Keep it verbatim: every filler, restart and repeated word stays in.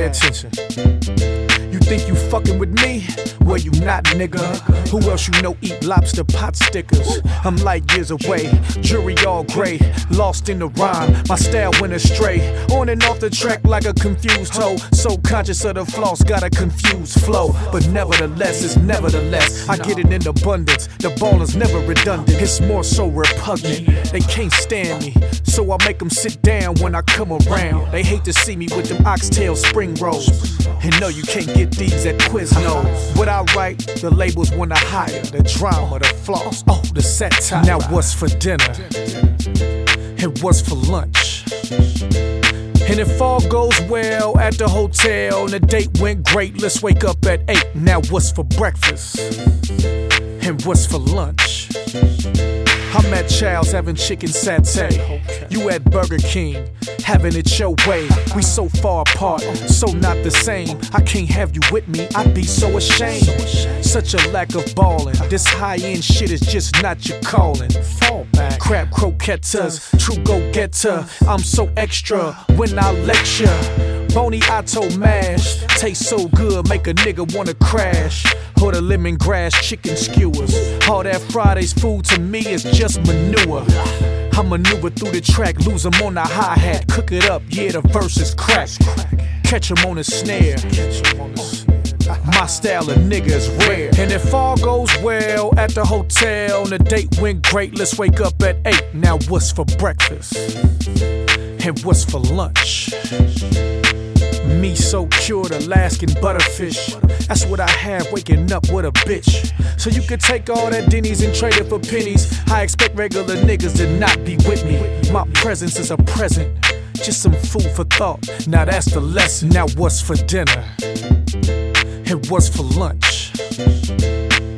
Pay attention. You think you fucking with me? Well, you not, nigga. Who else you know eat lobster pot stickers? I'm light years away, jury all gray, lost in the rhyme. My style went astray, on and off the track like a confused hoe. So conscious of the flaws, got a confused flow. But nevertheless, it's nevertheless. I get it in abundance. The ball is never redundant. It's more so repugnant. They can't stand me, so I make them sit down when I come around. They hate to see me with them oxtail spring rolls. And no, you can't get these at Quiznos. What I write, the labels wanna hire. The drama, the flaws, oh, the satire. Now what's for dinner? And what's for lunch? And if all goes well at the hotel and the date went great, let's wake up at eight. Now what's for breakfast? And what's for lunch? I'm at Child's having chicken satay. You at Burger King, having it your way. We so far apart, so not the same. I can't have you with me, I'd be so ashamed. Such a lack of ballin'. This high-end shit is just not your calling. Fall back. Crab croquettes, true go-getter. I'm so extra when I lecture. Boniato mash, tastes so good, make a nigga wanna crash. Or the lemongrass chicken skewers. All that Friday's food to me is just manure. I maneuver through the track, lose 'em on the hi-hat. Cook it up, yeah, the verse is crack. Catch 'em on the snare. My style of nigga is rare. And if all goes well at the hotel and the date went great, let's wake up at eight. Now what's for breakfast? And what's for lunch? Me so cured Alaskan butterfish. That's what I have waking up with a bitch. So you could take all that Denny's and trade it for pennies. I expect regular niggas to not be with me. My presence is a present, just some food for thought. Now that's the lesson. Now what's for dinner? And what's for lunch?